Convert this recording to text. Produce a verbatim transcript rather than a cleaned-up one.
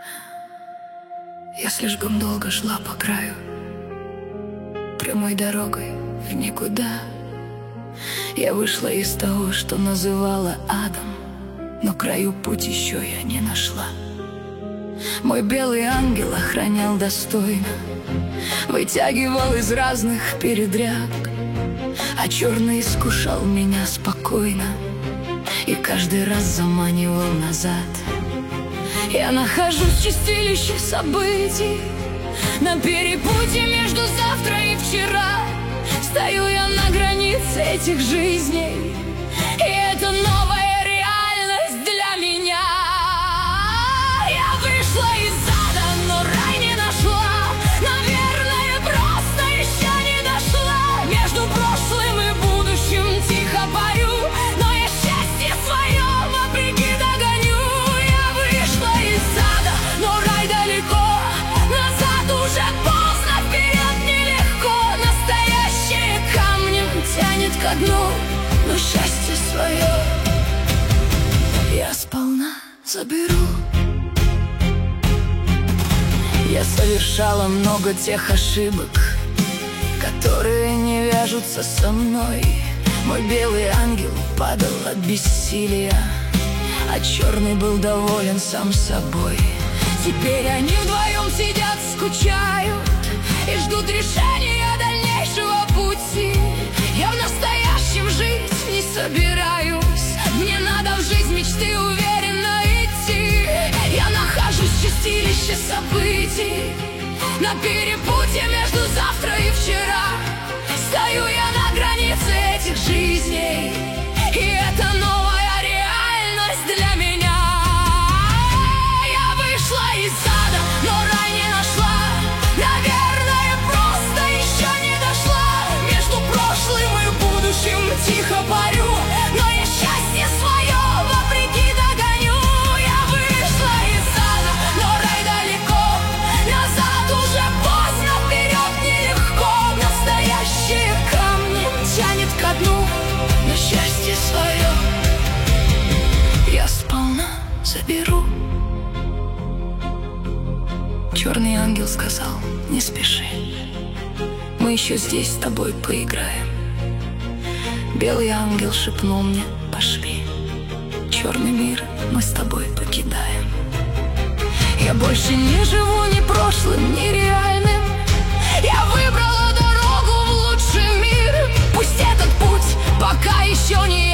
Я слишком долго шла по краю, прямой дорогой в никуда. Я вышла из того, что называла адом, но краю путь еще я не нашла. Мой белый ангел охранял достойно, вытягивал из разных передряг, а черный искушал меня спокойно и каждый раз заманивал назад. Я нахожусь в чистилище событий, на перепутье между завтра и вчера. Стою я на границе этих жизней, и это новая реальность для меня. Я вышла из ада, но рай не нашла. Наверное, просто еще не дошла. Между прошлым и будущим тихо парю, но я счастье свое вопреки догоню. Я вышла из ада, но рай далеко, назад уже поздно, вперед нелегко. Настоящее камнем тянет ко дну, но счастье свое я сполна заберу. Я совершала много тех ошибок, которые не вяжутся со мной. Мой белый ангел падал от бессилия, а черный был доволен сам собой. Теперь они вдвоем сидят, скучают и ждут решения дальнейшего пути. Я в настоящем жить не собираюсь, мне надо в жизнь мечты уверенно идти. Я нахожусь в чистилище событий, на перепутье между завтра и вчера. Стою я на границе этих жизней, и это новая реальность для меня. Я вышла из ада, но рай не нашла. Наверное, просто еще не дошла. Между прошлым и будущим тихо парю, но я счастье свое вопреки догоню. Я вышла из ада, но рай далеко, назад уже поздно, вперед нелегко. Настоящее камнем тянет ко дну, но счастье свое я сполна заберу. Черный ангел сказал: не спеши, мы еще здесь с тобой поиграем. Белый ангел шепнул мне: пошли, черный мир мы с тобой покидаем. Я больше не живу ни прошлым, ни реальным. Я выбрала дорогу в лучший мир. Пусть этот путь пока еще не